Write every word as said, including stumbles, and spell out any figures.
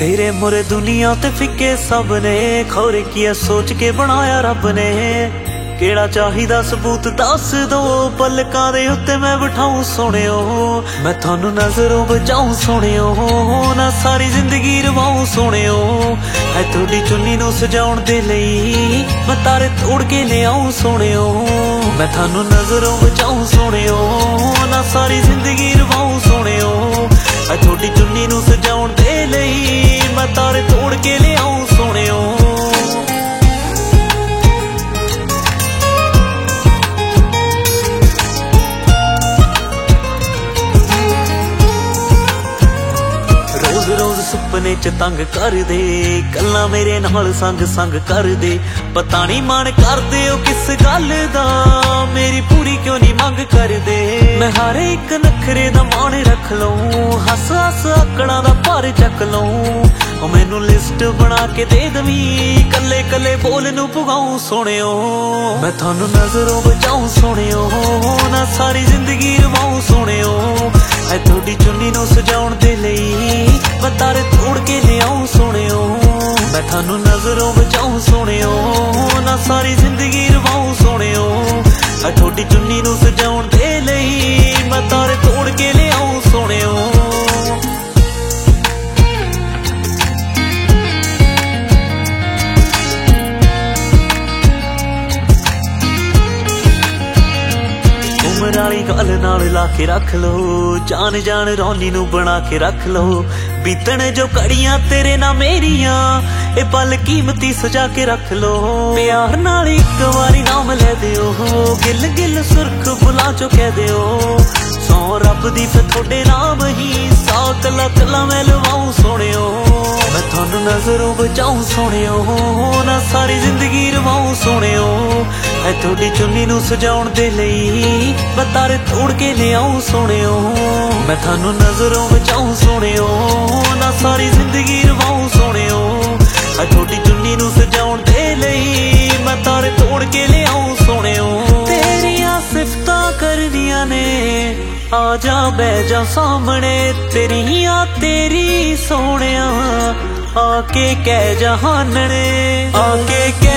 तेरे मुरे दुनिया ते फिके सब ने, खौरे की सोच के बनाया रब ने। केड़ा चाहिदा सबूत दस दो, पलकां दे उत्ते मैं बिठाऊं सोहणियो। मैं थानू नजरों बचाऊं सोहणियो, ना सारी जिंदगी रवाऊं सोहणियो। है थोड़ी चुन्नी नू सजाउण दे लई मैं तारे तोड़ के ले आऊं सोहणियो। मैं थानू नजरों बचाऊं सोहणियो, ना सारी जिंदगी रवाऊं सोहणियो। है थोड़ी चुन्नी नू सजाउण दे लई मैं तारे तोड़ के ले आऊं सोहणियो। रोज रोज सुपने च तंग कर दे, गल्लां मेरे नाल संग संग कर दे। पता नहीं मन कर दे ओ किस गल दा, मेरी पूरी क्यों नहीं मंग कर दे। मैं हर एक नखरे दा मान रख लऊं, हस हस आकड़ां दा भार चक लऊं। ओ मैनू लिस्ट बना के दे दवी, कल्ले कल्ले बोल नू पुगाऊं सोहणियो। मैं थानू नजरों बचाऊं सोहणियो, ना सारी जिंदगी रवाऊं सोहणियो। है थोड़ी चुन्नी नू सजाउण दे लई मैं तारे तोड़ के ले आऊं सोहणियो। मैं थानू नजरों बचाऊं सोहणियो, ना सारी जिंदगी रवाऊं सोहणियो। है थोड़ी चुन्नी नू सजाउण दे लई मैं तारे तोड़ के ले आऊं सोहणियो। उमर वाली गल नाल ला के रख लो, जान जान रौनी नू बना के रख लो। बीतण जो कड़ियां तेरे ना मेरियां, ए पल कीमती सजा के रख लो। प्यार नाल इक वारी नाम ले दियो, गिल गिल सुरख बुला चो कह दियो। सौ रब दी फिर थोड़े नाम ही, सा कला कला मैं लवाऊं सोहणियो। मैं थानू नजरों बचाऊं सोहणियो, ना सारी जिंदगी रवाऊं सोहणियो। है थोड़ी चुन्नी नू सजाउण दे लई मैं तारे तोड़ के ले आऊं सोहणियो। मैं थानू नजरों बचाऊं सोहणियो, ना सारी जिंदगी रवाऊं सोहणियो। है थोड़ी चुन्नी नू सजाउण दे लई मैं तारे तोड़ के ले आऊं सोहणियो। तेरियां सिफतां करदियां ने, आ जा बैठ जा सामने। तेरियां तेरी सोहणिया, आके कह जहानने, आके कह